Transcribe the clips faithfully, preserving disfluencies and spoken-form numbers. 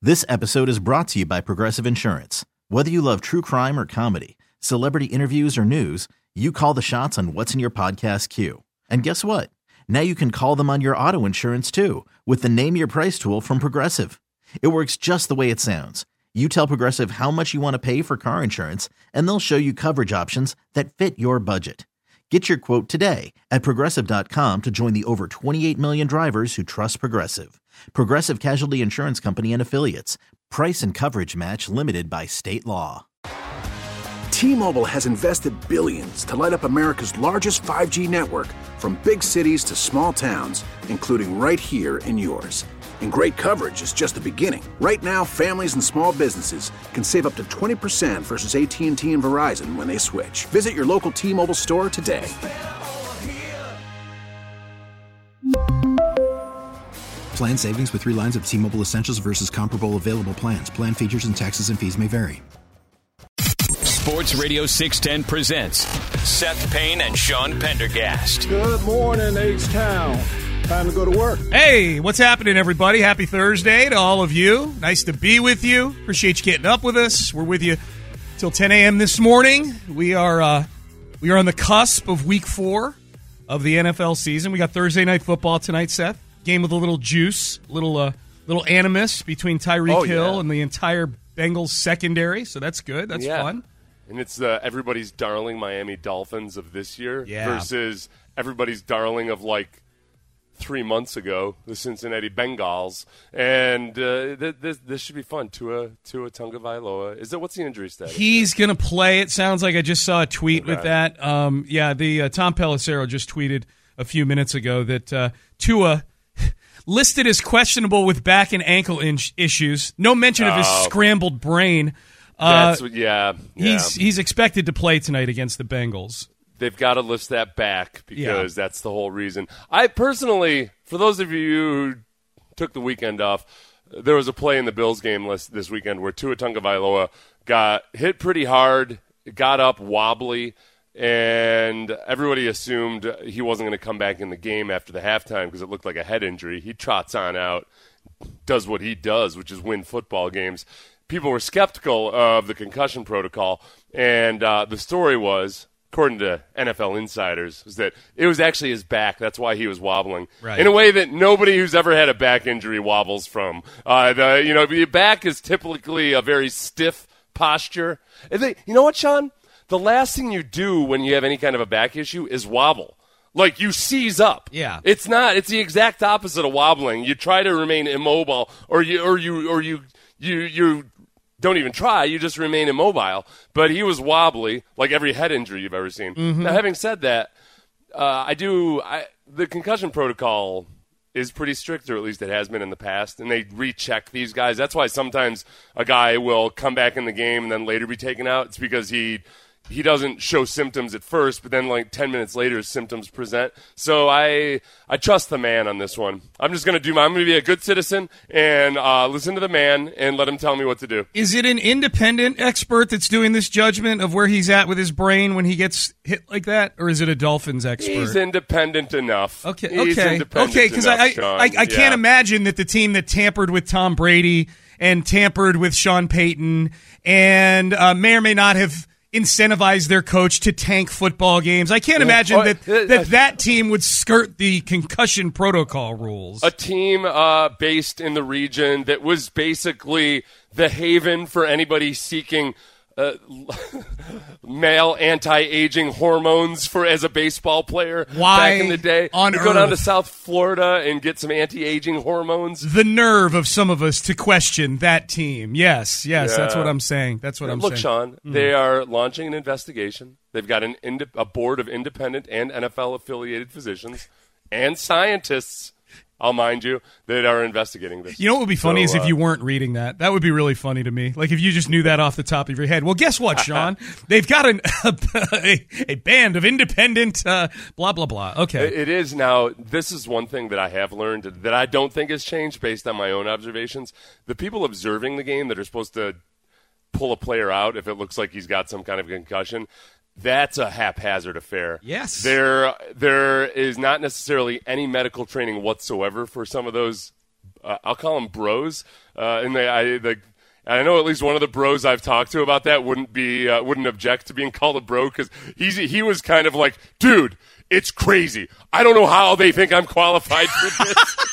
This episode is brought to you by Progressive Insurance. Whether you love true crime or comedy, celebrity interviews or news, you call the shots on what's in your podcast queue. And guess what? Now you can call them on your auto insurance too with the Name Your Price tool from Progressive. It works just the way it sounds. You tell Progressive how much you want to pay for car insurance, and they'll show you coverage options that fit your budget. Get your quote today at Progressive dot com to join the over twenty-eight million drivers who trust Progressive. Progressive Casualty Insurance Company and Affiliates. Price and coverage match limited by state law. T-Mobile has invested billions to light up America's largest five G network, from big cities to small towns, including right here in yours. And great coverage is just the beginning. Right now, families and small businesses can save up to twenty percent versus A T and T and Verizon when they switch. Visit your local T-Mobile store today. Plan savings with three lines of T-Mobile Essentials versus comparable available plans. Plan features and taxes and fees may vary. Sports Radio six ten presents Seth Payne and Sean Pendergast. Good morning, H-Town. Time to go to work. Hey, what's happening, everybody? Happy Thursday to all of you. Nice to be with you. Appreciate you getting up with us. We're with you till ten a.m. this morning. We are uh, we are on the cusp of week four of the N F L season. We got Thursday Night Football tonight, Seth. Game with a little juice, little uh, little animus between Tyreek oh, Hill yeah. and the entire Bengals secondary. So that's good. That's yeah. fun. And it's uh, everybody's darling Miami Dolphins of this year yeah. versus everybody's darling of like three months ago, the Cincinnati Bengals. And uh, th- this this should be fun. Tua Tua Tagovailoa. Is that what's the injury status? He's going to play. It sounds like I just saw a tweet okay. with that. Um, yeah, the uh, Tom Pelissero just tweeted a few minutes ago that uh, Tua listed as questionable with back and ankle in- issues. No mention of his oh. scrambled brain. Uh, That's what, yeah, yeah. He's he's expected to play tonight against the Bengals. They've got to list that back because yeah. that's the whole reason. I personally, for those of you who took the weekend off, there was a play in the Bills game list this weekend where Tua Tagovailoa got hit pretty hard, got up wobbly, and everybody assumed he wasn't going to come back in the game after the halftime because it looked like a head injury. He trots on out, does what he does, which is win football games. People were skeptical of the concussion protocol, and uh, the story was, according to N F L insiders, was that it was actually his back. That's why he was wobbling right. in a way that nobody who's ever had a back injury wobbles from. Uh, the, you know, your back is typically a very stiff posture. And they, you know what, Sean? The last thing you do when you have any kind of a back issue is wobble. Like, you seize up. Yeah. It's not. It's the exact opposite of wobbling. You try to remain immobile, or you, or you, or you, you, you. Don't even try. You just remain immobile. But he was wobbly, like every head injury you've ever seen. Mm-hmm. Now, having said that, uh, I do. I, the concussion protocol is pretty strict, or at least it has been in the past, and they recheck these guys. That's why sometimes a guy will come back in the game and then later be taken out. It's because he he doesn't show symptoms at first, but then like ten minutes later, symptoms present. So I I trust the man on this one. I'm just going to do my, I'm going to be a good citizen and uh, listen to the man and let him tell me what to do. Is it an independent expert that's doing this judgment of where he's at with his brain when he gets hit like that, or is it a Dolphins expert? He's independent enough. Okay, He's okay, independent okay. Because I, I, I, I yeah. can't imagine that the team that tampered with Tom Brady and tampered with Sean Payton and uh, may or may not have incentivize their coach to tank football games. I can't imagine that that, that team would skirt the concussion protocol rules. A team uh, based in the region that was basically the haven for anybody seeking uh, male anti-aging hormones for as a baseball player. Why back in the day? on you earth? Go down to South Florida and get some anti-aging hormones. The nerve of some of us to question that team. Yes, yes, yeah. that's what I'm saying. That's what I'm Look, saying. Sean, mm. they are launching an investigation. They've got an ind- a board of independent and N F L-affiliated physicians and scientists, I'll mind you, that are investigating this. You know what would be funny so, is uh, if you weren't reading that. That would be really funny to me. Like if you just knew that off the top of your head. Well, guess what, Sean? They've got an, a, a band of independent uh, blah, blah, blah. Okay. It is now. This is one thing that I have learned that I don't think has changed based on my own observations. The people observing the game that are supposed to pull a player out if it looks like he's got some kind of concussion, that's a haphazard affair. Yes. There there is not necessarily any medical training whatsoever for some of those uh, I'll call them bros, uh, and they I the. I know at least one of the bros I've talked to about that wouldn't be uh, wouldn't object to being called a bro because he's he was kind of like, dude, it's crazy. I don't know how they think I'm qualified for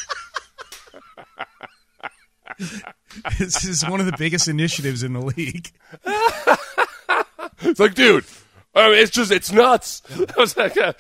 this. This is one of the biggest initiatives in the league. It's like, dude, I mean, it's just it's nuts. I was like, uh,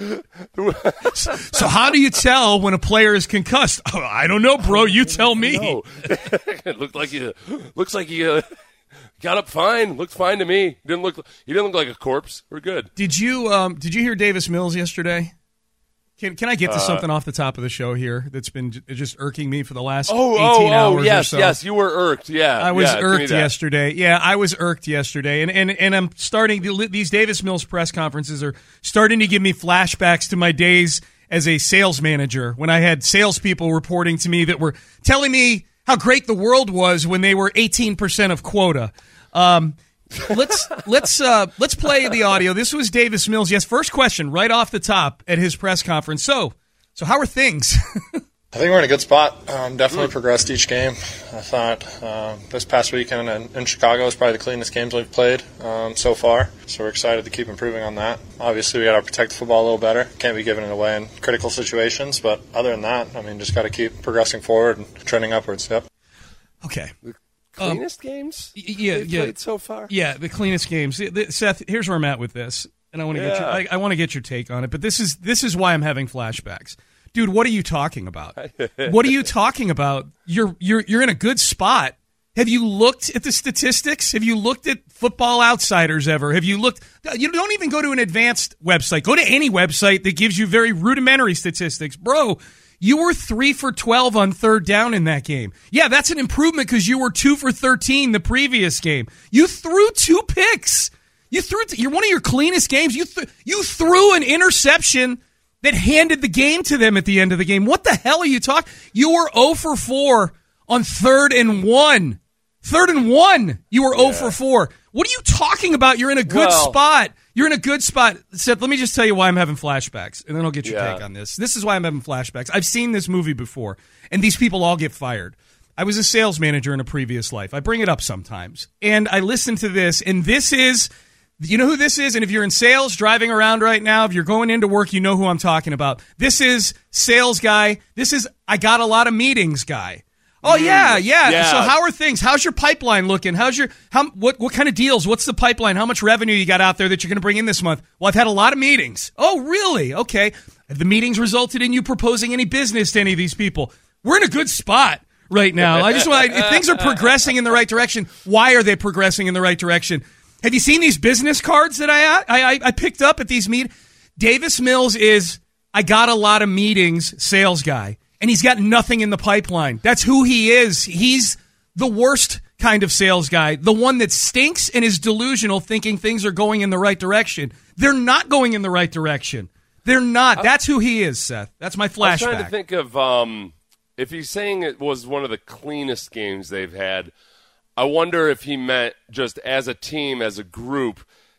so how do you tell when a player is concussed? Oh, I don't know, bro. You tell me. No. It looked like you looks like he uh, got up fine. Looked fine to me. Didn't look. He didn't look like a corpse. We're good. Did you um, Did you hear Davis Mills yesterday? Can Can I get to uh, something off the top of the show here that's been j- just irking me for the last oh, eighteen oh, hours oh, yes, or so? yes, you were irked. Yeah, I was yeah, irked yesterday. Yeah, I was irked yesterday, and and and I'm starting these Davis Mills press conferences are starting to give me flashbacks to my days as a sales manager when I had salespeople reporting to me that were telling me how great the world was when they were eighteen percent of quota. Um, let's let's uh, let's play the audio. This was Davis Mills. Yes, first question right off the top at his press conference. So, so how are things? I think we're in a good spot. Um, definitely mm. progressed each game. I thought uh, this past weekend in, in Chicago was probably the cleanest games we've played um, so far. So we're excited to keep improving on that. Obviously, we got to protect the football a little better. Can't be giving it away in critical situations. But other than that, I mean, just got to keep progressing forward and trending upwards. Yep. Okay. Cleanest um, games yeah, they've yeah, played so far? Yeah, the cleanest games. Seth, here's where I'm at with this, and I want to yeah. get your, I, I want to get your take on it. But this is this is why I'm having flashbacks, dude. What are you talking about? What are you talking about? You're you're you're in a good spot. Have you looked at the statistics? Have you looked at Football Outsiders ever? Have you looked? You don't even go to an advanced website. Go to any website that gives you very rudimentary statistics, bro. You were three for twelve on third down in that game. Yeah, that's an improvement because you were two for thirteen the previous game. You threw two picks. You threw. You're one of your cleanest games. You th- you threw an interception that handed the game to them at the end of the game. What the hell are you talking? You were zero for four on third and one. Third and one. You were yeah. zero for four. What are you talking about? You're in a good well, spot. You're in a good spot. Seth, let me just tell you why I'm having flashbacks, and then I'll get your yeah. take on this. This is why I'm having flashbacks. I've seen this movie before, and these people all get fired. I was a sales manager in a previous life. I bring it up sometimes. And I listen to this, and this is, you know who this is? And if you're in sales, driving around right now, if you're going into work, you know who I'm talking about. This is sales guy. This is I got a lot of meetings guy. Oh yeah, yeah, yeah. So how are things? How's your pipeline looking? How's your how what what kind of deals? What's the pipeline? How much revenue you got out there that you're going to bring in this month? Well, I've had a lot of meetings. Oh, really? Okay. Have the meetings resulted in you proposing any business to any of these people? We're in a good spot right now. I just want if things are progressing in the right direction. Why are they progressing in the right direction? Have you seen these business cards that I I I picked up at these meetings? Davis Mills is I got a lot of meetings sales guy. And he's got nothing in the pipeline. That's who he is. He's the worst kind of sales guy, the one that stinks and is delusional, thinking things are going in the right direction. They're not going in the right direction. They're not. That's who he is, Seth. That's my flashback. I was trying to think of um, if he's saying it was one of the cleanest games they've had, I wonder if he meant just as a team, as a group,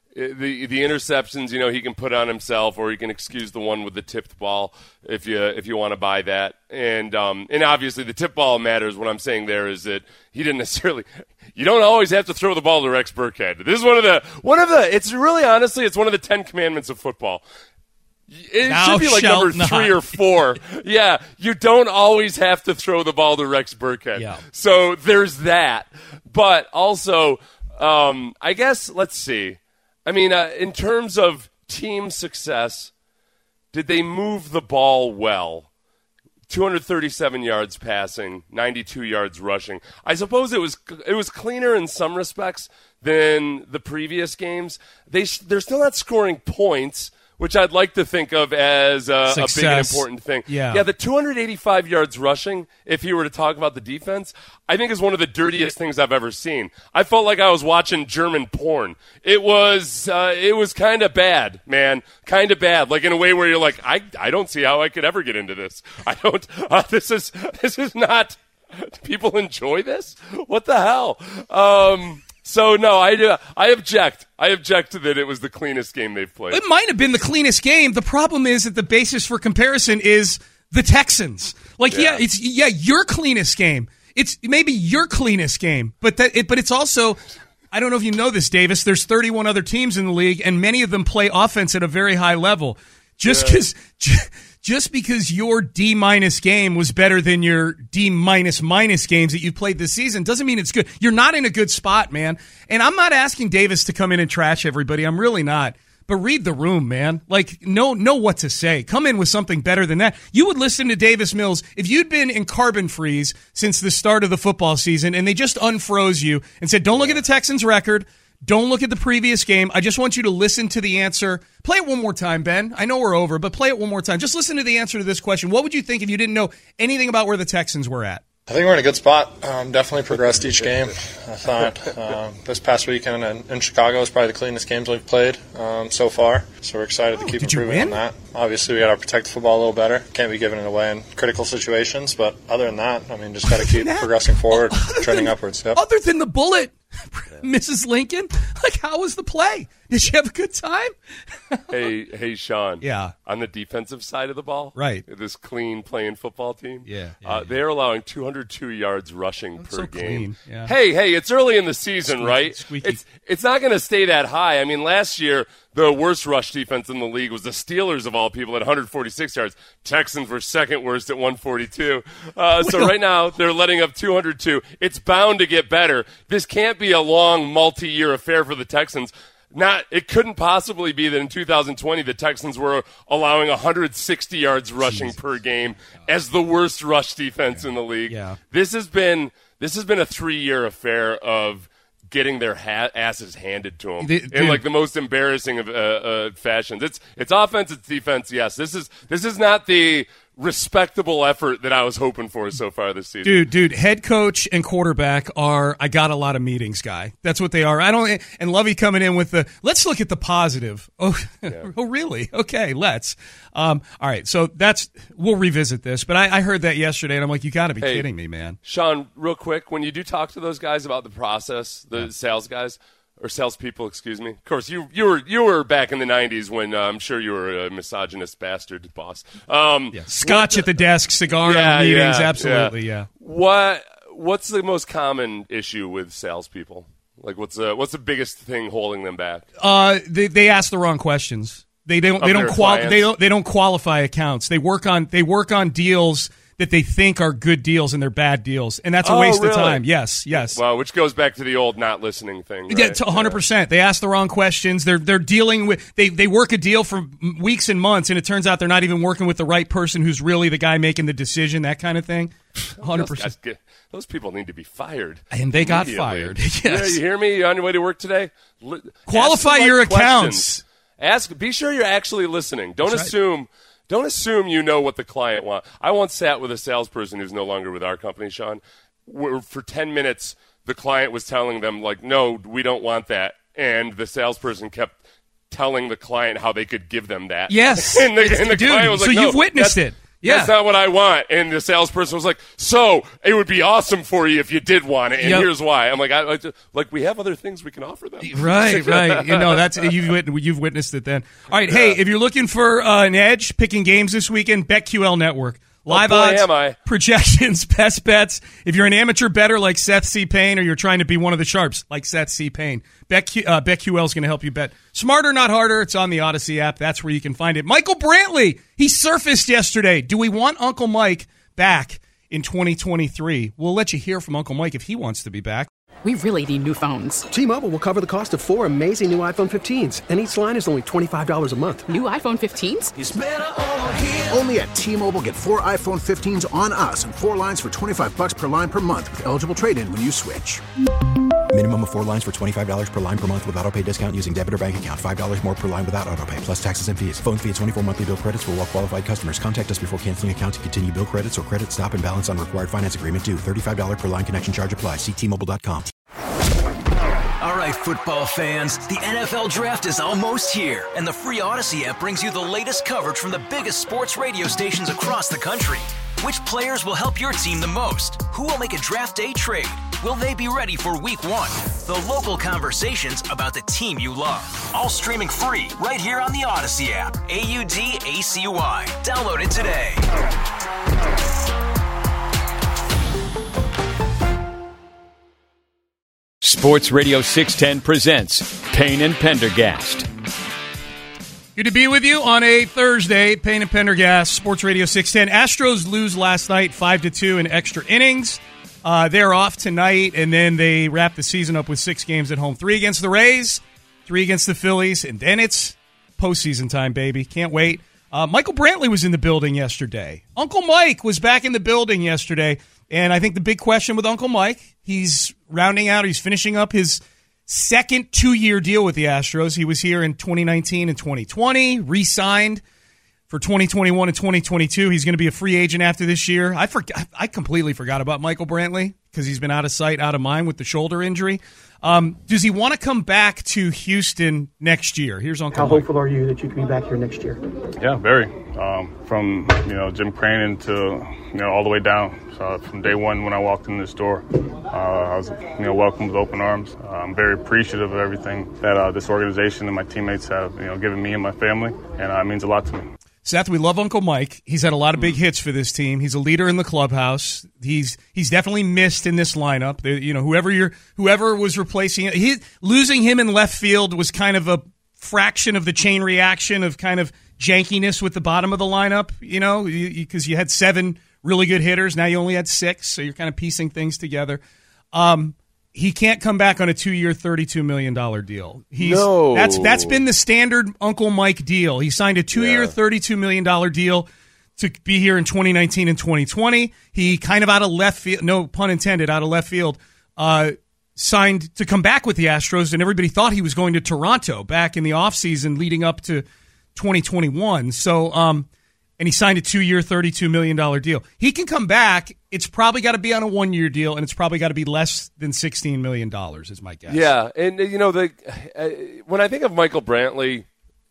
The the interceptions, you know, he can put on himself, or he can excuse the one with the tipped ball if you if you want to buy that. And um, and obviously the tip ball matters. What I'm saying there is that he didn't necessarily. You don't always have to throw the ball to Rex Burkhead. This is one of the one of the. It's really honestly, it's one of the Ten Commandments of football. It Thou should be like number not. three or four. Yeah, you don't always have to throw the ball to Rex Burkhead. Yeah. So there's that. But also, um, I guess let's see. I mean, uh, in terms of team success, did they move the ball well? two hundred thirty-seven yards passing, ninety-two yards rushing. I suppose it was it was cleaner in some respects than the previous games. They they're still not scoring points, which I'd like to think of as a, a big and important thing. Yeah. yeah, the two hundred eighty-five yards rushing, if you were to talk about the defense, I think is one of the dirtiest things I've ever seen. I felt like I was watching German porn. It was uh, it was kind of bad, man, kind of bad. Like in a way where you're like, I I don't see how I could ever get into this. I don't. Uh, this is this is not. People enjoy this? What the hell? Um, So, no, I do. I object. I object to that it was the cleanest game they've played. It might have been the cleanest game. The problem is that the basis for comparison is the Texans. Like, yeah, Yeah. it's yeah, your cleanest game. It's maybe your cleanest game, but that it, but it's also, I don't know if you know this, Davis, there's thirty-one other teams in the league, and many of them play offense at a very high level. Just because yeah. just because your D minus game was better than your D minus minus games that you've played this season doesn't mean it's good. You're not in a good spot, man. And I'm not asking Davis to come in and trash everybody. I'm really not. But read the room, man. Like, know, know what to say. Come in with something better than that. You would listen to Davis Mills if you'd been in carbon freeze since the start of the football season and they just unfroze you and said, don't look at the Texans record. Don't look at the previous game. I just want you to listen to the answer. Play it one more time, Ben. I know we're over, but play it one more time. Just listen to the answer to this question. What would you think if you didn't know anything about where the Texans were at? I think we're in a good spot. Um, definitely progressed each game. I thought um, this past weekend in, in Chicago was probably the cleanest games we've played um, so far. So we're excited oh, to keep did you improving win? on that. Obviously, we got to protect the football a little better. Can't be giving it away in critical situations. But other than that, I mean, just got to keep progressing forward, trending than, upwards. Yep. Other than the bullet, Missus Lincoln, like, how was the play? Did she have a good time? hey, hey, Sean. Yeah. On the defensive side of the ball, right? This clean playing football team. Yeah. yeah, uh, yeah. They're allowing two hundred two yards rushing That's per so game. Clean. Yeah. Hey, hey, it's early in the season, Squeaky, right? squeaky. It's it's not going to stay that high. I mean, last year the worst rush defense in the league was the Steelers of all people at one hundred forty-six yards. Texans were second worst at one forty-two. Uh, so right now they're letting up two hundred two. It's bound to get better. This can't be a long multi-year affair for the Texans. Not, it couldn't possibly be that in two thousand twenty the Texans were allowing one hundred sixty yards rushing Jesus. per game as the worst rush defense yeah. in the league. Yeah. This has been this has been a three-year affair of getting their ha- asses handed to them the, in like the most embarrassing of uh, uh, fashions. It's it's offense, it's defense. Yes, this is this is not the respectable effort that I was hoping for so far this season. Dude, dude, head coach and quarterback are I got a lot of meetings guy. That's what they are. I don't and Lovey coming in with the let's look at the positive. Oh, yeah. oh really? Okay, let's. Um, all right, so that's we'll revisit this, but I, I heard that yesterday and I'm like, you got to be hey, kidding me, man. Sean, real quick, when you do talk to those guys about the process, the yeah. sales guys. Or salespeople, excuse me. Of course, you you were you were back in the nineties when uh, I'm sure you were a misogynist bastard boss. Um, yeah. Scotch at the desk, cigar yeah, in the meetings, yeah, absolutely, yeah. yeah. What what's the most common issue with salespeople? Like, what's the what's the biggest thing holding them back? Uh, they they ask the wrong questions. They they don't of they don't qual- they don't they don't qualify accounts. They work on they work on deals that they think are good deals and they're bad deals, and that's a oh, waste really? of time. Yes, yes. Well, which goes back to the old not listening thing. Right? Yeah, to one hundred percent. They ask the wrong questions. They're they're dealing with they they work a deal for weeks and months, and it turns out they're not even working with the right person who's really the guy making the decision. That kind of thing. one hundred percent. Those, guys, those people need to be fired, and they got fired. Yes. Yeah, you hear me? You on your way to work today? L- Qualify your right accounts. Questions. Ask. Be sure you're actually listening. Don't That's assume. Right. Don't assume you know what the client wants. I once sat with a salesperson who's no longer with our company, Sean. Where for ten minutes, the client was telling them, like, no, we don't want that. And the salesperson kept telling the client how they could give them that. Yes. and the, and the dude, client was like, so no, you've witnessed it. Yeah. That's not what I want. And the salesperson was like, so it would be awesome for you if you did want it. And yep. here's why. I'm like, I, I just, like, we have other things we can offer them. Right, right. You know, that's, you've, you've witnessed it then. All right. Yeah. Hey, if you're looking for uh, an edge picking games this weekend, BetQL Network. Live oh, boy, odds, am I. projections, best bets. If you're an amateur bettor like Seth C. Payne, or you're trying to be one of the sharps like Seth C. Payne, BetQ, uh, BetQL is going to help you bet smarter, not harder. It's on the Odyssey app. That's where you can find it. Michael Brantley, he surfaced yesterday. Do we want Uncle Mike back in twenty twenty-three? We'll let you hear from Uncle Mike if he wants to be back. We really need new phones. T-Mobile will cover the cost of four amazing new iPhone fifteens, and each line is only twenty-five dollars a month. New iPhone fifteens? It's better over here. Only at T-Mobile, get four iPhone fifteens on us and four lines for twenty-five dollars per line per month with eligible trade-in when you switch. Minimum of four lines for twenty-five dollars per line per month with autopay discount using debit or bank account. five dollars more per line without autopay, plus taxes and fees. Phone fee at twenty-four monthly bill credits for well-qualified customers. Contact us before canceling account to continue bill credits or credit stop and balance on required finance agreement due. thirty-five dollars per line connection charge applies. See T Mobile dot com. All right, football fans, the N F L Draft is almost here, and the free Odyssey app brings you the latest coverage from the biggest sports radio stations across the country. Which players will help your team the most? Who will make a draft day trade? Will they be ready for week one? The local conversations about the team you love. All streaming free right here on the Odyssey app. A U D A C Y. Download it today. Sports Radio six ten presents Payne and Pendergast. Good to be with you on a Thursday. Payne and Pendergast, Sports Radio six ten. Astros lose last night five to two in extra innings. Uh, they're off tonight, and then they wrap the season up with six games at home. Three against the Rays, three against the Phillies, and then it's postseason time, baby. Can't wait. Uh, Michael Brantley was in the building yesterday. Uncle Mike was back in the building yesterday. And I think the big question with Uncle Mike, he's rounding out, he's finishing up his second two-year deal with the Astros. He was here in twenty nineteen and twenty twenty, re-signed for twenty twenty-one and twenty twenty-two. He's going to be a free agent after this year. I forgot, I completely forgot about Michael Brantley because he's been out of sight, out of mind with the shoulder injury. Um, does he want to come back to Houston next year? Here's Uncle How Mike. hopeful are you that you can be back here next year? Yeah, very. Um, from, you know, Jim Cranen to, you know, all the way down. So from day one when I walked in this door, uh, I was, you know, welcomed with open arms. Uh, I'm very appreciative of everything that uh, this organization and my teammates have, you know, given me and my family, and uh, it means a lot to me. Seth, we love Uncle Mike. He's had a lot of big hits for this team. He's a leader in the clubhouse. He's he's definitely missed in this lineup. They, you know, whoever you're, whoever was replacing it, he, losing him in left field was kind of a fraction of the chain reaction of kind of jankiness with the bottom of the lineup. You know, because you, you, you had seven really good hitters. Now you only had six, so you're kind of piecing things together. Um, he can't come back on a two-year, thirty-two million dollars deal. He's, no. That's that's been the standard Uncle Mike deal. He signed a two-year, yeah. thirty-two million dollars deal to be here in twenty nineteen and twenty twenty. He kind of out of left field, no pun intended, out of left field, uh, signed to come back with the Astros, and everybody thought he was going to Toronto back in the offseason leading up to twenty twenty-one. So, um, and he signed a two-year, thirty-two million dollars deal. He can come back. It's probably got to be on a one-year deal, and it's probably got to be less than sixteen million dollars is my guess. Yeah, and, you know, the uh, when I think of Michael Brantley,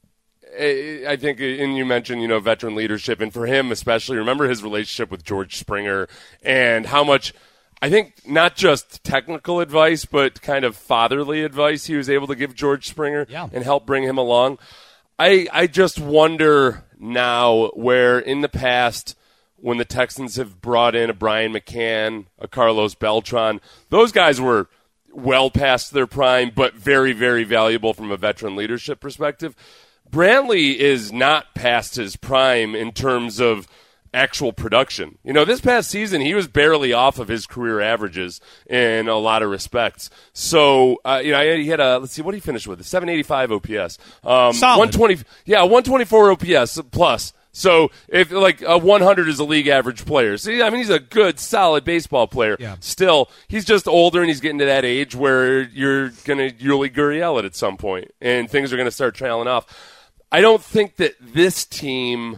I think, and you mentioned, you know, veteran leadership, and for him especially, remember his relationship with George Springer and how much, I think, not just technical advice, but kind of fatherly advice he was able to give George Springer yeah. and help bring him along. I I just wonder now where in the past when the Texans have brought in a Brian McCann, a Carlos Beltran, those guys were well past their prime, but very, very valuable from a veteran leadership perspective. Brantley is not past his prime in terms of actual production. You know, this past season, he was barely off of his career averages in a lot of respects. So, uh, you know, he had a, let's see, what did he finish with? A seven eighty-five O P S. Um, Solid. one twenty, yeah, one twenty-four O P S plus. So, if like a one hundred is a league average player. So, I mean, he's a good, solid baseball player. Yeah. Still, he's just older and he's getting to that age where you're going to Yuli Gurriel it at some point and things are going to start trailing off. I don't think that this team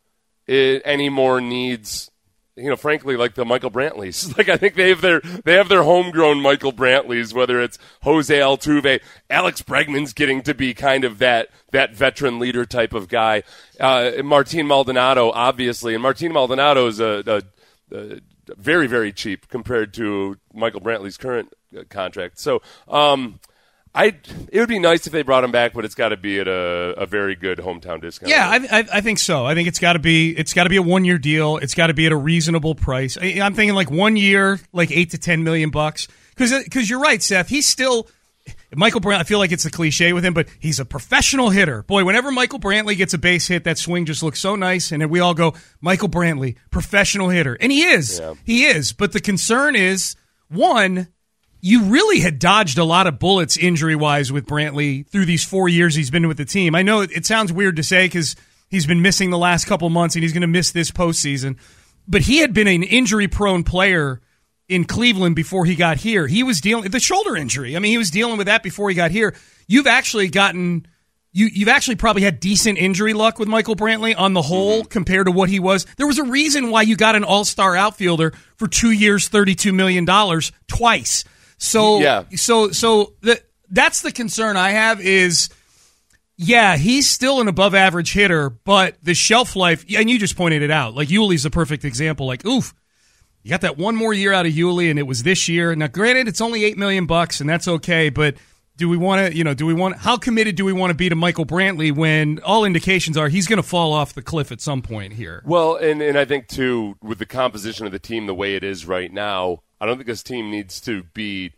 it anymore needs, you know, frankly, like the Michael Brantleys. Like I think they have their they have their homegrown Michael Brantleys, whether it's Jose Altuve, Alex Bregman's getting to be kind of that that veteran leader type of guy. Uh, Martin Maldonado, obviously, and Martin Maldonado is a, a, a very very cheap compared to Michael Brantley's current contract. So. Um, I it would be nice if they brought him back, but it's got to be at a, a very good hometown discount. Yeah, I, I, I think so. I think it's got to be it's got to be a one year deal. It's got to be at a reasonable price. I, I'm thinking like one year, like eight to ten million bucks. Because because you're right, Seth. He's still Michael Brantley. I feel like it's a cliche with him, but he's a professional hitter. Boy, whenever Michael Brantley gets a base hit, that swing just looks so nice, and then we all go, Michael Brantley, professional hitter, and he is. Yeah. He is. But the concern is one. You really had dodged a lot of bullets injury-wise with Brantley through these four years he's been with the team. I know it sounds weird to say because he's been missing the last couple months and he's going to miss this postseason, but he had been an injury-prone player in Cleveland before he got here. He was dealing with the shoulder injury. I mean, he was dealing with that before he got here. You've actually gotten you, you've actually probably had decent injury luck with Michael Brantley on the whole mm-hmm. compared to what he was. There was a reason why you got an all-star outfielder for two years, thirty-two million dollars twice. So, yeah. so, so the, that's the concern I have is, yeah, he's still an above average hitter, but the shelf life, and you just pointed it out, like Yuli's a perfect example. Like, oof, you got that one more year out of Yuli, and it was this year. Now, granted, it's only eight million bucks, and that's okay, but do we want to, you know, do we want, how committed do we want to be to Michael Brantley when all indications are he's going to fall off the cliff at some point here? Well, and, and I think, too, with the composition of the team the way it is right now, I don't think this team needs to be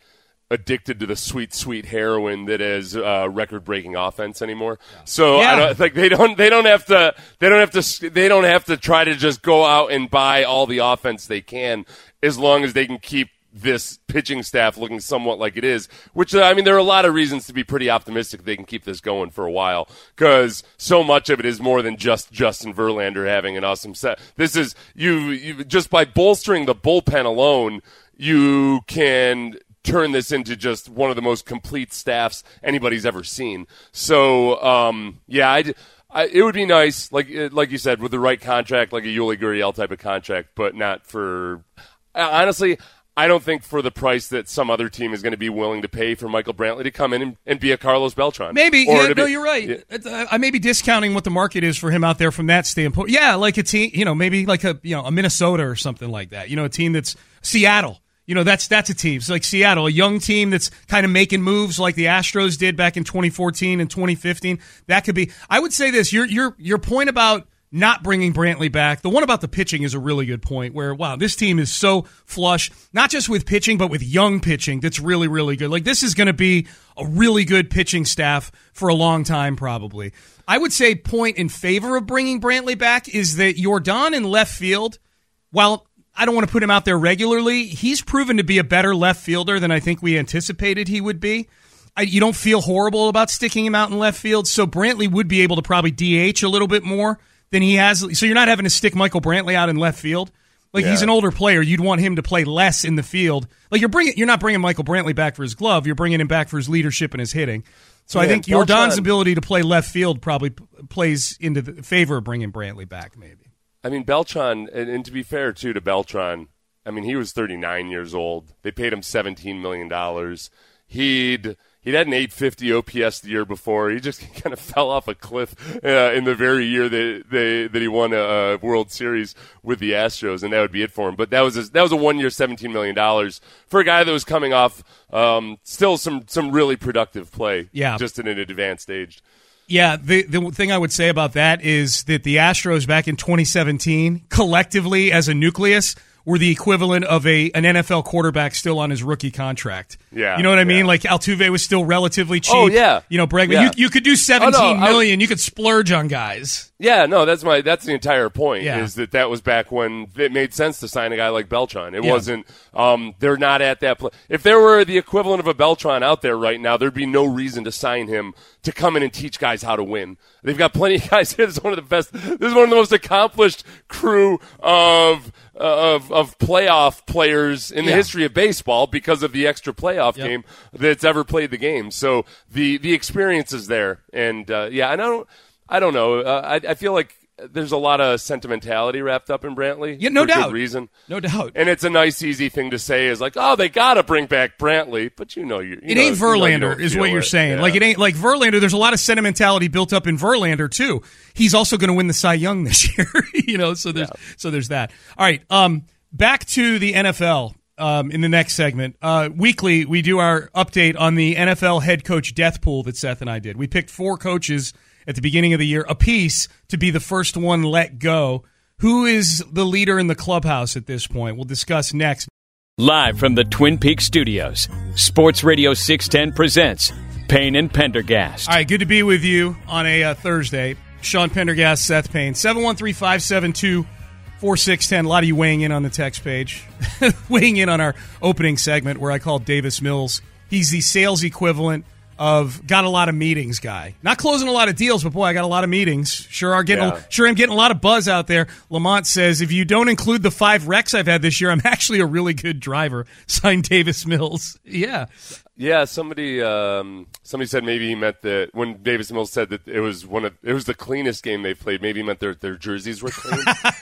addicted to the sweet, sweet heroin that is uh, record-breaking offense anymore. So Yeah. I don't like they don't they don't have to they don't have to they don't have to try to just go out and buy all the offense they can, as long as they can keep this pitching staff looking somewhat like it is, which, I mean, there are a lot of reasons to be pretty optimistic they can keep this going for a while, because so much of it is more than just Justin Verlander having an awesome set. This is, you, you just by bolstering the bullpen alone, you can turn this into just one of the most complete staffs anybody's ever seen. So, um, yeah, I, I, it would be nice, like like you said, with the right contract, like a Yuli Gurriel type of contract, but not for, honestly, I don't think for the price that some other team is going to be willing to pay for Michael Brantley to come in and, and be a Carlos Beltran. Maybe. Or Yeah, to no, be- you're right. Yeah. It's, uh, I may be discounting what the market is for him out there from that standpoint. Yeah, like a team, you know, maybe like a you know a Minnesota or something like that. You know, a team that's Seattle. You know, that's that's a team. It's like Seattle, a young team that's kind of making moves like the Astros did back in twenty fourteen and twenty fifteen. That could be. I would say this. Your your your point about not bringing Brantley back, the one about the pitching is a really good point where, wow, this team is so flush, not just with pitching, but with young pitching that's really, really good. Like, this is going to be a really good pitching staff for a long time, probably. I would say point in favor of bringing Brantley back is that Yordan in left field, while I don't want to put him out there regularly, he's proven to be a better left fielder than I think we anticipated he would be. I, you don't feel horrible about sticking him out in left field, so Brantley would be able to probably D H a little bit more than he has. So you're not having to stick Michael Brantley out in left field. Like, Yeah. he's an older player. You'd want him to play less in the field. Like, you're bringing, you're not bringing Michael Brantley back for his glove. You're bringing him back for his leadership and his hitting. So I Yeah, think Beltran- Yordan's ability to play left field probably p- plays into the favor of bringing Brantley back, maybe. I mean, Beltran, and, and to be fair, too, to Beltran, I mean, he was thirty-nine years old. They paid him seventeen million dollars. He'd he'd had an eight fifty O P S the year before. He just kind of fell off a cliff uh, in the very year that they that he won a, a World Series with the Astros, and that would be it for him. But that was a, that was a one year, seventeen million dollars for a guy that was coming off um, still some some really productive play, Yeah. just in an advanced age. Yeah, the the thing I would say about that is that the Astros back in twenty seventeen, collectively as a nucleus, were the equivalent of a an N F L quarterback still on his rookie contract. Yeah, You know what I mean? yeah. Like, Altuve was still relatively cheap. Oh, yeah. You know, Bregman, Yeah. you, you could do Oh, seventeen no, I- million. You could splurge on guys. Yeah, no, that's my that's the entire point. Yeah. Is that that was back when it made sense to sign a guy like Beltran. It Yeah. wasn't. Um, they're not at that place. If there were the equivalent of a Beltran out there right now, there'd be no reason to sign him to come in and teach guys how to win. They've got plenty of guys here. This is one of the best. This is one of the most accomplished crew of uh, of of playoff players in the Yeah. history of baseball because of the extra playoff Yep. game that's ever played the game. So the the experience is there, and uh, yeah, and I don't. I don't know. Uh, I, I feel like there's a lot of sentimentality wrapped up in Brantley. Yeah, no for doubt. Good reason. No doubt. And it's a nice, easy thing to say is like, oh, they got to bring back Brantley. But you know, you, you It know, ain't you know you Verlander, don't is feel what you're it. saying. Yeah. Like, it ain't like Verlander. There's a lot of sentimentality built up in Verlander too. He's also going to win the Cy Young this year, you know. So there's so there's that. All right, um, back to the N F L. Um, in the next segment, uh, weekly we do our update on the N F L head coach death pool that Seth and I did. We picked four coaches at the beginning of the year apiece to be the first one let go. Who is the leader in the clubhouse at this point? We'll discuss next. Live from the Twin Peaks studios, Sports Radio six ten presents Payne and Pendergast. All right, good to be with you on a uh, Thursday. Sean Pendergast, Seth Payne, seven one three, five seven two, four six one zero. A lot of you weighing in on the text page, weighing in on our opening segment where I called Davis Mills. He's the sales equivalent of got a lot of meetings guy. Not closing a lot of deals, but boy, I got a lot of meetings. Sure are getting, Yeah. sure I'm getting a lot of buzz out there. Lamont says, if you don't include the five wrecks I've had this year, I'm actually a really good driver. Signed Davis Mills. Yeah. Yeah, somebody um, somebody said maybe he meant that when Davis Mills said that it was one of it was the cleanest game they played. Maybe he meant their their jerseys were clean.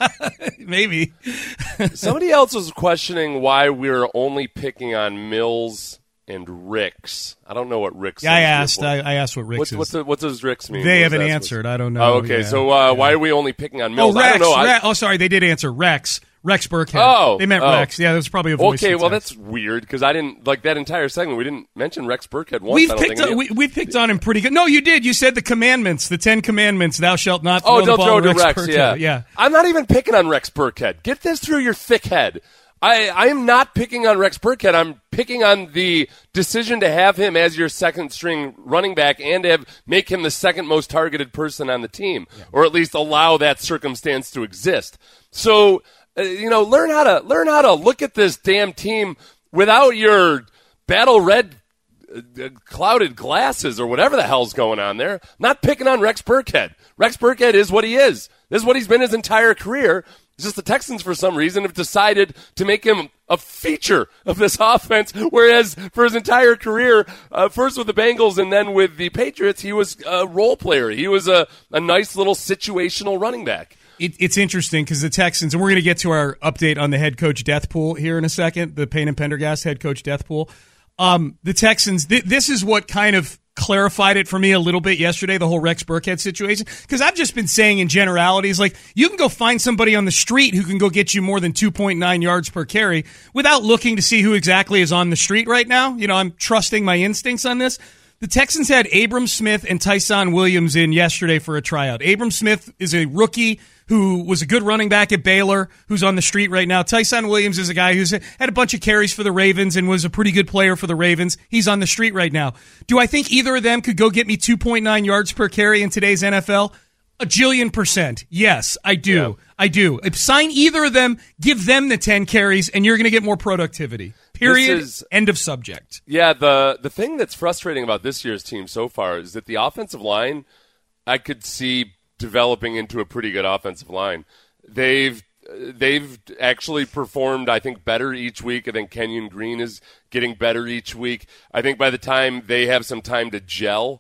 Maybe. Somebody else was questioning why we were only picking on Mills and Ricks. I don't know what Ricks. Yeah, I stands asked. for. I, I asked what Ricks What's, is. what's the, what does Ricks mean? They What was haven't that answered. supposed- I don't know. Oh, okay, Yeah. so uh, why are we only picking on Mills? Oh, Rex. I don't know. I- Re- oh, sorry, they did answer Rex. Rex Burkhead. Oh, they meant oh. Rex. Yeah, that was probably a voice. Okay, in well text. that's weird because I didn't like that entire segment. We didn't mention Rex Burkhead once. We've I don't picked think on, we, we picked on him pretty good. No, you did. You said the commandments, the Ten Commandments. Thou shalt not throw Oh, the don't ball throw at to Rex, Rex. Burkhead. Yeah, yeah. I'm not even picking on Rex Burkhead. Get this through your thick head. I, I am not picking on Rex Burkhead. I'm picking on the decision to have him as your second string running back and have make him the second most targeted person on the team, yeah. or at least allow that circumstance to exist. So, uh, you know, learn how to learn how to look at this damn team without your battle red uh, clouded glasses or whatever the hell's going on there. I'm not picking on Rex Burkhead. Rex Burkhead is what he is. This is what he's been his entire career. It's just the Texans, for some reason, have decided to make him a feature of this offense, whereas for his entire career, uh, first with the Bengals and then with the Patriots, he was a role player. He was a, a nice little situational running back. It, it's interesting because the Texans, and we're going to get to our update on the head coach death pool here in a second, the Payne and Pendergast head coach death pool. Um, the Texans, th- this is what kind of clarified it for me a little bit yesterday, the whole Rex Burkhead situation, because I've just been saying in generalities, like, you can go find somebody on the street who can go get you more than two point nine yards per carry without looking to see who exactly is on the street right now. You know, I'm trusting my instincts on this. The Texans had Abram Smith and Tyson Williams in yesterday for a tryout. Abram Smith is a rookie who was a good running back at Baylor, who's on the street right now. Tyson Williams is a guy who's had a bunch of carries for the Ravens and was a pretty good player for the Ravens. He's on the street right now. Do I think either of them could go get me two point nine yards per carry in today's N F L? A jillion percent. Yes, I do. Yeah. I do. If sign either of them, give them the ten carries, and you're going to get more productivity. Period. Is, End of subject. Yeah, the the thing that's frustrating about this year's team so far is that the offensive line, I could see developing into a pretty good offensive line. They've they've actually performed, I think, better each week. I think Kenyon Green is getting better each week. I think by the time they have some time to gel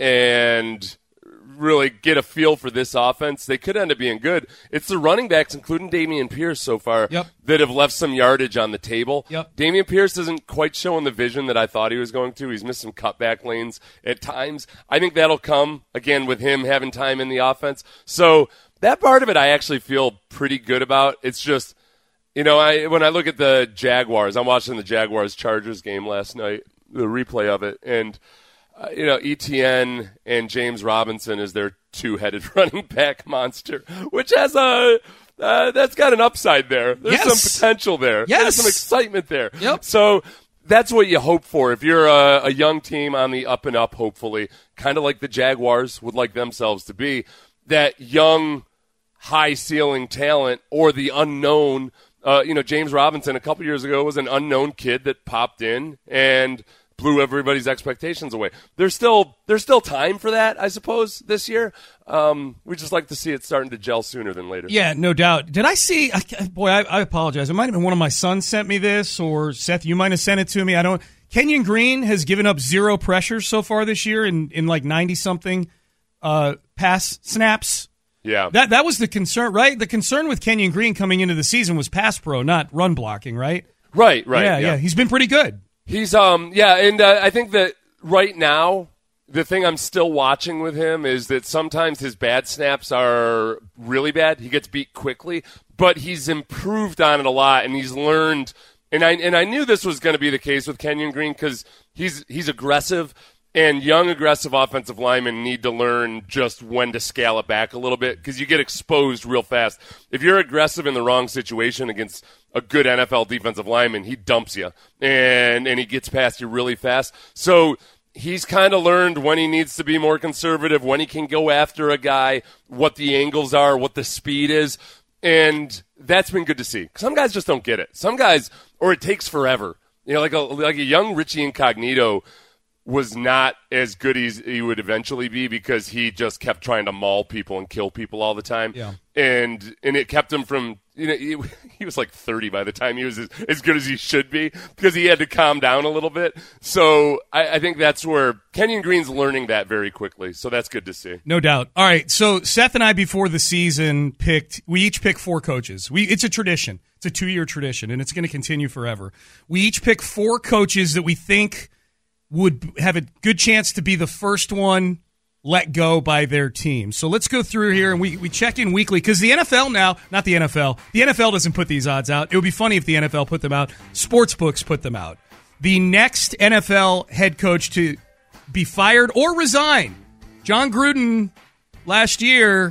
and really get a feel for this offense, they could end up being good. It's the running backs, including Dameon Pierce so far, yep. that have left some yardage on the table. Yep. Dameon Pierce isn't quite showing the vision that I thought he was going to. He's missed some cutback lanes at times. I think that'll come, again, with him having time in the offense. So that part of it I actually feel pretty good about. It's just, you know, I when I look at the Jaguars, I'm watching the Jaguars-Chargers game last night, the replay of it, and Uh, you know, Etienne and James Robinson is their two-headed running back monster, which has a uh, that's got an upside there. There's yes. some potential there. Yes. There's some excitement there. Yep. So that's what you hope for if you're a, a young team on the up and up. Hopefully, kind of like the Jaguars would like themselves to be, that young, high-ceiling talent or the unknown. Uh, you know, James Robinson a couple years ago was an unknown kid that popped in and blew everybody's expectations away. There's still there's still time for that, I suppose, this year. Um, we just like to see it starting to gel sooner than later. Yeah, no doubt. Did I see? Boy, I, I apologize. It might have been one of my sons sent me this, or Seth, you might have sent it to me. I don't. Kenyon Green has given up zero pressures so far this year in, in like ninety something uh, pass snaps. Yeah, that that was the concern, right? The concern with Kenyon Green coming into the season was pass pro, not run blocking, right? Right, right. Yeah, yeah. yeah. He's been pretty good. He's um yeah, and uh, I think that right now the thing I'm still watching with him is that sometimes his bad snaps are really bad. He gets beat quickly, but he's improved on it a lot, and he's learned. And I and I knew this was going to be the case with Kenyon Green because he's he's aggressive, and young aggressive offensive linemen need to learn just when to scale it back a little bit because you get exposed real fast. If you're aggressive in the wrong situation against a good N F L defensive lineman, he dumps you, and and he gets past you really fast. So he's kind of learned when he needs to be more conservative, when he can go after a guy, what the angles are, what the speed is, and that's been good to see. Some guys just don't get it. Some guys, or it takes forever. You know, like a like a young Richie Incognito was not as good as he would eventually be because he just kept trying to maul people and kill people all the time. Yeah. And and it kept him from, you know, he, he was like thirty by the time he was as, as good as he should be because he had to calm down a little bit. So I, I think that's where Kenyon Green's learning that very quickly. So that's good to see. No doubt. All right. So Seth and I, before the season, picked, we each pick four coaches. We It's a tradition. It's a two-year tradition, and it's going to continue forever. We each pick four coaches that we think would have a good chance to be the first one let go by their team. So let's go through here, and we, we check in weekly, because the N F L now, not the N F L, the N F L doesn't put these odds out. It would be funny if the N F L put them out. Sportsbooks put them out. The next N F L head coach to be fired or resign, John Gruden last year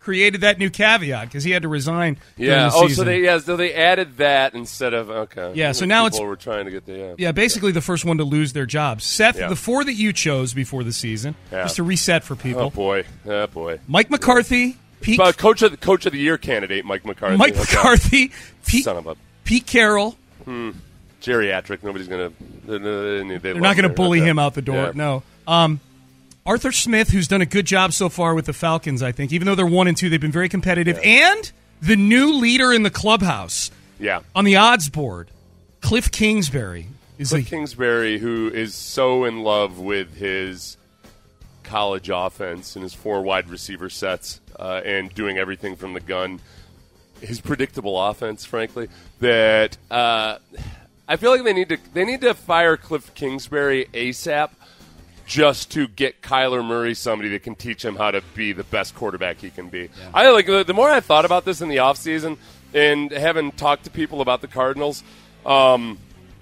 created that new caveat because he had to resign. Yeah. The oh, season. so they yeah, so they added that instead of okay. Yeah. So now it's people were trying to get the yeah. yeah basically the first one to lose their jobs. Seth, Yeah. the four that you chose before the season, Yeah. just to reset for people. Oh boy, oh boy. Mike McCarthy, Pete, But coach of the coach of the year candidate, Mike McCarthy. Mike Okay. McCarthy, Pete, Son of a Pete Carroll. hmm. Geriatric. Nobody's gonna. They, they They're not going to bully him out the door. Yeah. No. Um, Arthur Smith, who's done a good job so far with the Falcons, I think. Even though they're one and two, they've been very competitive. Yeah. And the new leader in the clubhouse Yeah. on the odds board, Cliff Kingsbury. Is Cliff a, Kingsbury, who is so in love with his college offense and his four wide receiver sets uh, and doing everything from the gun, his predictable offense, frankly, that uh, I feel like they need to they need to fire Cliff Kingsbury ASAP just to get Kyler Murray somebody that can teach him how to be the best quarterback he can be. Yeah. I like the, the more I thought about this in the offseason and having talked to people about the Cardinals, um,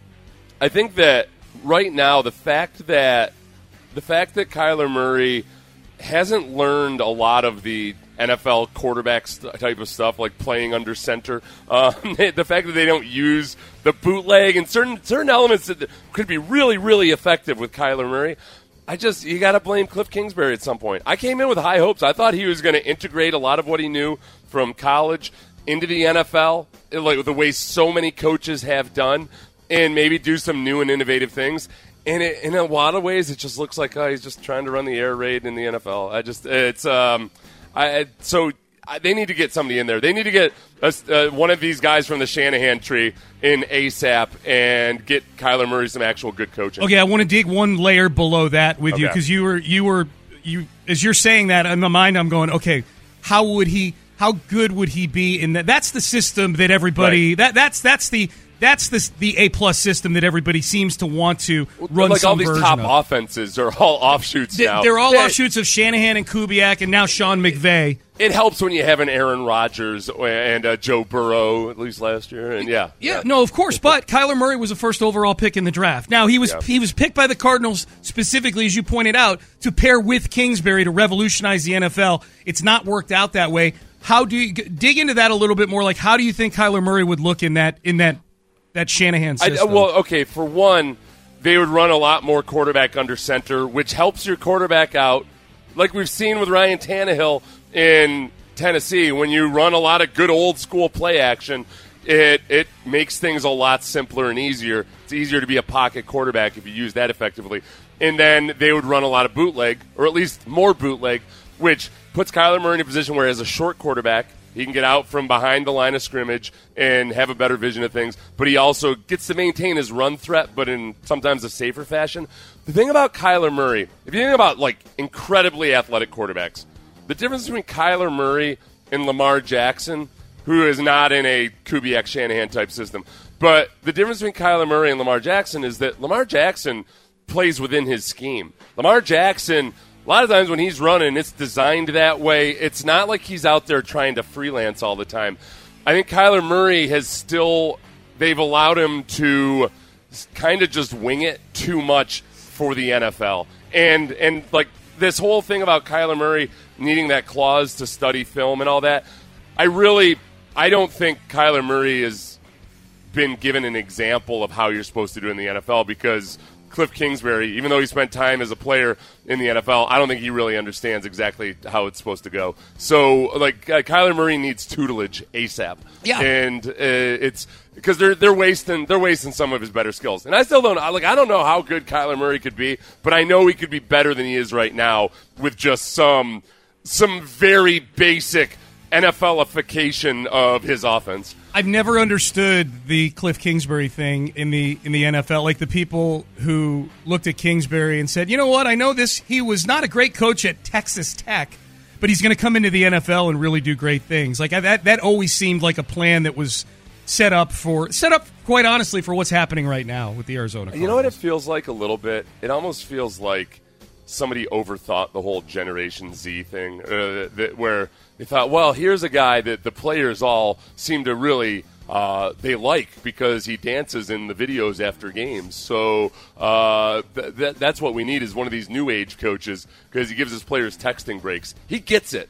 I think that right now the fact that the fact that Kyler Murray hasn't learned a lot of the N F L quarterback st- type of stuff, like playing under center, um, the fact that they don't use the bootleg and certain certain elements that could be really, really effective with Kyler Murray, I just, you got to blame Cliff Kingsbury at some point. I came in with high hopes. I thought he was going to integrate a lot of what he knew from college into the N F L, like the way so many coaches have done, and maybe do some new and innovative things. And it, in a lot of ways, it just looks like oh, he's just trying to run the air raid in the N F L. I just, it's, um, I so I, they need to get somebody in there. They need to get a, uh, one of these guys from the Shanahan tree in ASAP and get Kyler Murray some actual good coaching. okay, I want to dig one layer below that with you Okay. because you were you were you as you're saying that in my mind, I'm going, okay, how would he? How good would he be in that? That's the system that everybody Right. that that's that's the. That's the the A plus system that everybody seems to want to run. Like some all these version top of. offenses are all offshoots They- now. They're all They- offshoots of Shanahan and Kubiak, and now Sean McVay. It helps when you have an Aaron Rodgers and uh, Joe Burrow, at least last year, and yeah, Yeah, no, of course. But Kyler Murray was a first overall pick in the draft. Now he was Yeah. he was picked by the Cardinals specifically, as you pointed out, to pair with Kingsbury to revolutionize the N F L. It's not worked out that way. How do you dig into that a little bit more? Like, how do you think Kyler Murray would look in that in that that Shanahan I, system? well, okay, for one, they would run a lot more quarterback under center, which helps your quarterback out, like we've seen with Ryan Tannehill in Tennessee. When you run a lot of good old school play action, it it makes things a lot simpler and easier. It's easier to be a pocket quarterback if you use that effectively. And then they would run a lot of bootleg, or at least more bootleg, which puts Kyler Murray in a position where, as a short quarterback, he can get out from behind the line of scrimmage and have a better vision of things, but he also gets to maintain his run threat, but in sometimes a safer fashion. The thing about Kyler Murray, if you think about like incredibly athletic quarterbacks, the difference between Kyler Murray and Lamar Jackson, who is not in a Kubiak Shanahan type system, but the difference between Kyler Murray and Lamar Jackson is that Lamar Jackson plays within his scheme. Lamar Jackson, a lot of times when he's running, it's designed that way. It's not like he's out there trying to freelance all the time. I think Kyler Murray has still, they've allowed him to kind of just wing it too much for the N F L. And, and like this whole thing about Kyler Murray needing that clause to study film and all that, I really, I don't think Kyler Murray has been given an example of how you're supposed to do in the N F L because Cliff Kingsbury, even though he spent time as a player in the N F L, I don't think he really understands exactly how it's supposed to go. So, like, uh, Kyler Murray needs tutelage ASAP. Yeah, and uh, it's because they're they're wasting they're wasting some of his better skills. And I still don't like I don't know how good Kyler Murray could be, but I know he could be better than he is right now with just some some very basic N F L-ification of his offense. I've never understood the Cliff Kingsbury thing in the in the N F L. Like the people who looked at Kingsbury and said, "You know what? I know this. He was not a great coach at Texas Tech, but he's going to come into the N F L and really do great things." Like that. That always seemed like a plan that was set up for set up quite honestly for what's happening right now with the Arizona Cardinals. You know what it feels like a little bit? It almost feels like somebody overthought the whole Generation Z thing, uh, that, where they thought, well, here's a guy that the players all seem to really uh, they like because he dances in the videos after games. So uh, th- th- that's what we need is one of these new age coaches because he gives his players texting breaks. He gets it.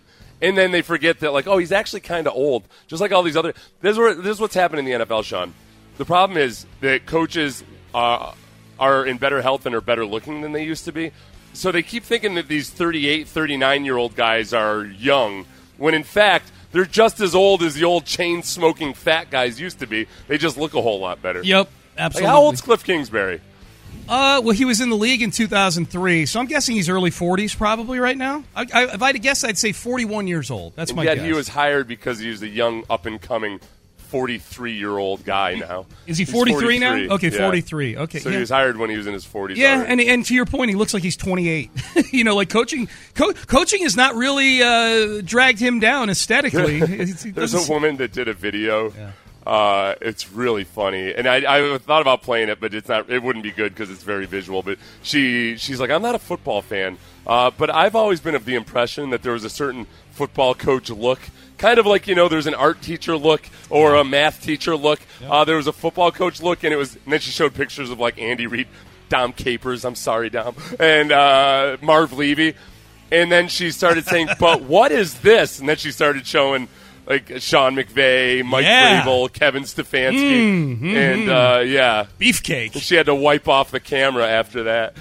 And then they forget that, like, oh, he's actually kind of old. Just like all these other – this is where, this is what's happening in the N F L, Sean. The problem is that coaches uh, are in better health and are better looking than they used to be. So they keep thinking that these thirty-eight, thirty-nine-year-old guys are young, when in fact they're just as old as the old chain-smoking fat guys used to be. They just look a whole lot better. Yep, absolutely. Like, how old's Cliff Kingsbury? Uh, well, he was in the league in two thousand three, so I'm guessing he's early forties probably right now. I, I, if I had to guess, I'd say forty-one years old. That's and my yet guess. He was hired because he was a young, up-and-coming forty-three-year-old guy now. Is he forty-three now? Okay, yeah. forty-three. Okay, so yeah. he was hired when he was in his forties. Yeah, already. and and to your point, he looks like he's twenty-eight. You know, like coaching, co- coaching has not really uh, dragged him down aesthetically. There's a woman that did a video. Yeah. Uh, it's really funny, and I, I thought about playing it, but it's not. It wouldn't be good because it's very visual. But she, she's like, I'm not a football fan, uh, but I've always been of the impression that there was a certain football coach look, kind of like, you know, there's an art teacher look or a math teacher look. Yeah. Uh, there was a football coach look, and it was. And then she showed pictures of like Andy Reid, Dom Capers. I'm sorry, Dom, and uh, Marv Levy, and then she started saying, "But what is this?" And then she started showing. Like Sean McVay, Mike yeah. Vrabel, Kevin Stefanski, mm-hmm. and uh, yeah, beefcake. She had to wipe off the camera after that.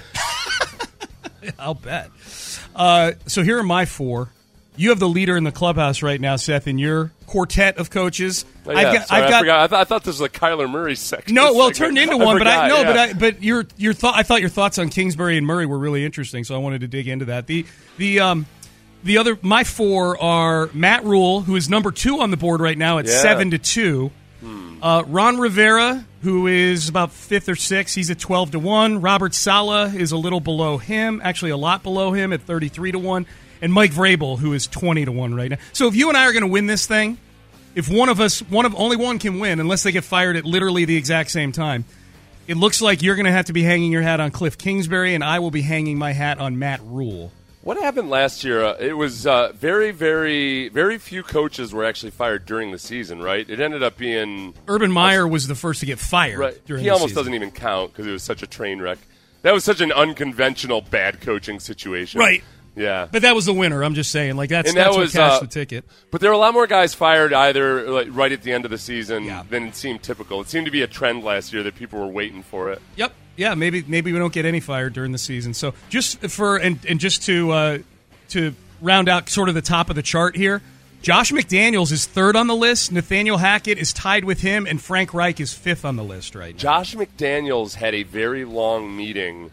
I'll bet. Uh, so here are my four. You have the leader in the clubhouse right now, Seth, in your quartet of coaches. Oh, yeah, I've got, sorry, I've I got, forgot. I, th- I thought this was a Kyler Murray section. No, well, it segment. turned into I one, forgot, but I no, yeah. but I, but your your thought. I thought your thoughts on Kingsbury and Murray were really interesting, so I wanted to dig into that. The the um. The other, my four are Matt Rule, who is number two on the board right now at yeah. seven to two. Hmm. Uh, Ron Rivera, who is about fifth or sixth, he's at twelve to one. Robert Saleh is a little below him, actually a lot below him at thirty-three to one. And Mike Vrabel, who is twenty to one right now. So if you and I are going to win this thing, if one of us, one of only one can win, unless they get fired at literally the exact same time, it looks like you're going to have to be hanging your hat on Cliff Kingsbury, and I will be hanging my hat on Matt Rule. What happened last year? Uh, it was uh, very, very, very few coaches were actually fired during the season, right? It ended up being Urban Meyer was the first to get fired. Right. During he the almost season. doesn't even count because it was such a train wreck. That was such an unconventional bad coaching situation. Right. Yeah. But that was the winner. I'm just saying, like that's and that that's was, what cashed uh, the ticket. But there were a lot more guys fired either like, right at the end of the season yeah. than it seemed typical. It seemed to be a trend last year that people were waiting for it. Yep. Yeah. Maybe maybe we don't get any fired during the season. So just for and and just to. Uh, To round out sort of the top of the chart here, Josh McDaniels is third on the list. Nathaniel Hackett is tied with him, and Frank Reich is fifth on the list right now. Josh McDaniels had a very long meeting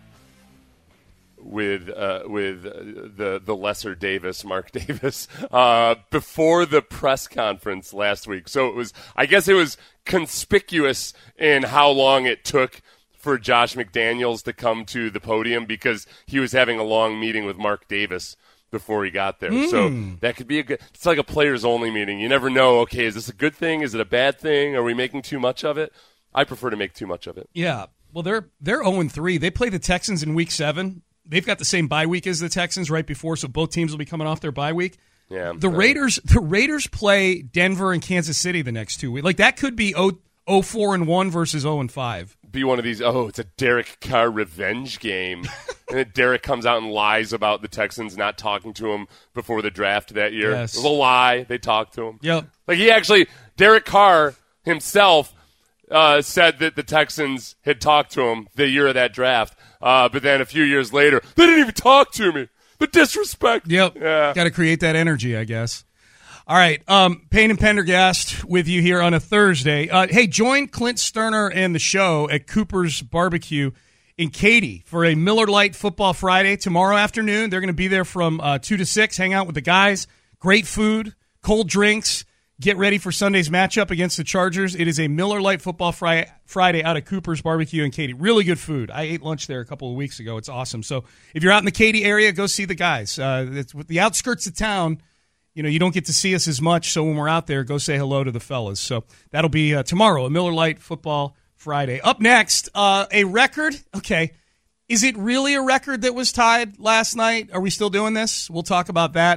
with uh, with the the lesser Davis, Mark Davis, uh, before the press conference last week. So it was, I guess, it was conspicuous in how long it took for Josh McDaniels to come to the podium because he was having a long meeting with Mark Davis before he got there. Mm. So that could be a good – it's like a players-only meeting. You never know, okay, is this a good thing? Is it a bad thing? Are we making too much of it? I prefer to make too much of it. Yeah. Well, they're they're oh and three. They play the Texans in week seven. They've got the same bye week as the Texans right before, so both teams will be coming off their bye week. Yeah. The Raiders the Raiders play Denver and Kansas City the next two weeks. Like, that could be oh four and one versus oh and five. Be one of these, oh, it's a Derek Carr revenge game. And then Derek comes out and lies about the Texans not talking to him before the draft that year. Yes. It was a lie. They talked to him. Yep. Like, he actually, Derek Carr himself uh, said that the Texans had talked to him the year of that draft. Uh, but then a few years later, they didn't even talk to me. The disrespect. Yep. Yeah. Got to create that energy, I guess. All right, um, Payne and Pendergast with you here on a Thursday. Uh, hey, join Clint Sterner and the show at Cooper's Barbecue in Katy for a Miller Lite Football Friday tomorrow afternoon. They're going to be there from uh, two to six, hang out with the guys. Great food, cold drinks. Get ready for Sunday's matchup against the Chargers. It is a Miller Lite Football fri- Friday out of Cooper's Barbecue in Katy. Really good food. I ate lunch there a couple of weeks ago. It's awesome. So if you're out in the Katy area, go see the guys. Uh, it's with the outskirts of town. You know, you don't get to see us as much, so when we're out there, go say hello to the fellas. So that'll be uh, tomorrow, a Miller Lite Football Friday. Up next, uh, a record. Okay, is it really a record that was tied last night? Are we still doing this? We'll talk about that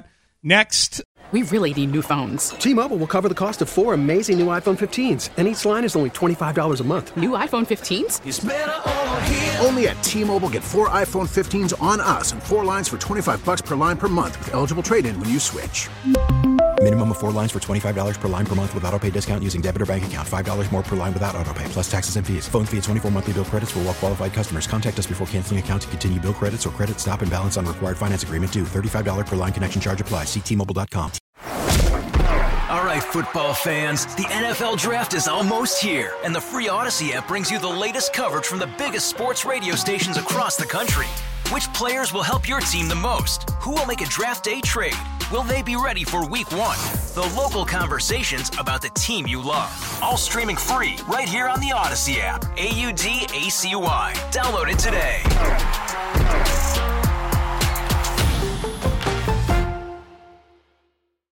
Next. We really need new phones. T-Mobile will cover the cost of four amazing new iPhone fifteens, and each line is only twenty-five dollars a month. New iPhone fifteens? It's better over here. Only at T-Mobile, get four iPhone fifteens on us and four lines for twenty-five dollars per line per month with eligible trade-in when you switch. Minimum of four lines for twenty-five dollars per line per month with autopay discount using debit or bank account. five dollars more per line without autopay, plus taxes and fees. Phone fee at twenty-four monthly bill credits for well-qualified customers. Contact us before canceling account to continue bill credits or credit stop and balance on required finance agreement due. thirty-five dollars per line connection charge applies. See T Mobile dot com. All right, football fans, the N F L Draft is almost here, and the free Odyssey app brings you the latest coverage from the biggest sports radio stations across the country. Which players will help your team the most? Who will make a draft day trade? Will they be ready for week one? The local conversations about the team you love. All streaming free right here on the Odyssey app. A U D A C Y. Download it today.